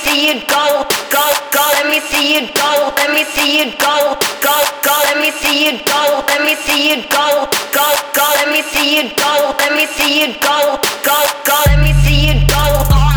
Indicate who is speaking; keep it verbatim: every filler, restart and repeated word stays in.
Speaker 1: see you go, go, go. Let me see you go, let me see you go, go, go. Let me see you go, let me see you go, go, go. Let me see you go, let me see you go, go, go. Let me see you go.